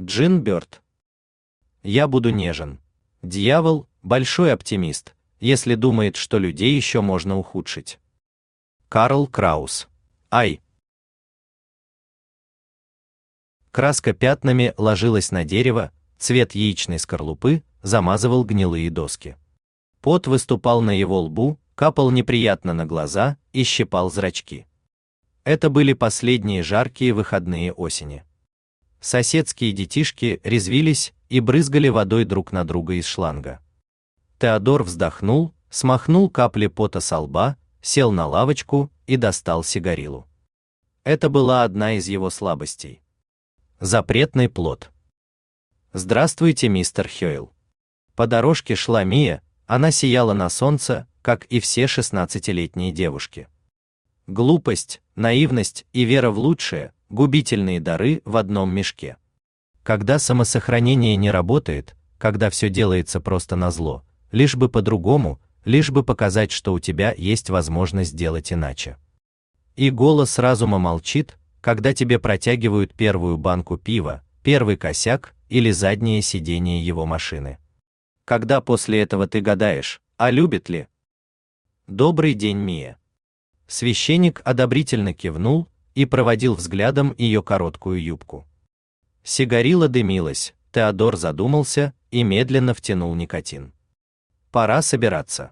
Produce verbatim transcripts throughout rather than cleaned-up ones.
Джин Бёрд. Я буду нежен. Дьявол – большой оптимист, если думает, что людей еще можно ухудшить. Карл Краус. Ай. Краска пятнами ложилась на дерево, цвет яичной скорлупы замазывал гнилые доски. Пот выступал на его лбу, капал неприятно на глаза и щипал зрачки. Это были последние жаркие выходные осени. Соседские детишки резвились и брызгали водой друг на друга из шланга. Теодор вздохнул, смахнул капли пота со лба, сел на лавочку и достал сигарилу. Это была одна из его слабостей. Запретный плод. «Здравствуйте, мистер Хёйл». По дорожке шла Мия, она сияла на солнце, как и все шестнадцатилетние девушки. Глупость, наивность и вера в лучшее – губительные дары в одном мешке. Когда самосохранение не работает, когда все делается просто назло, лишь бы по-другому, лишь бы показать, что у тебя есть возможность сделать иначе. И голос разума молчит, когда тебе протягивают первую банку пива, первый косяк или заднее сиденье его машины. Когда после этого ты гадаешь, а любит ли? Добрый день, Мия. Священник одобрительно кивнул и проводил взглядом ее короткую юбку. Сигарила дымилась, Теодор задумался и медленно втянул никотин. Пора собираться.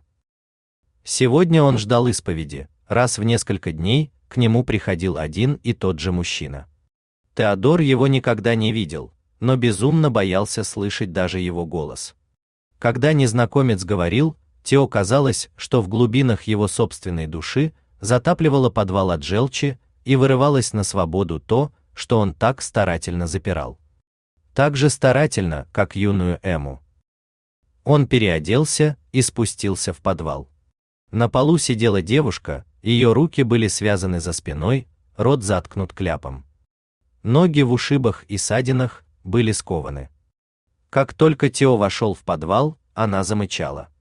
Сегодня он ждал исповеди, раз в несколько дней к нему приходил один и тот же мужчина. Теодор его никогда не видел, но безумно боялся слышать даже его голос. Когда незнакомец говорил, Тео казалось, что в глубинах его собственной души затапливало подвал от желчи и вырывалось на свободу то, что он так старательно запирал. Так же старательно, как юную Эму. Он переоделся и спустился в подвал. На полу сидела девушка, ее руки были связаны за спиной, рот заткнут кляпом. Ноги в ушибах и ссадинах были скованы. Как только Тео вошел в подвал, она замычала.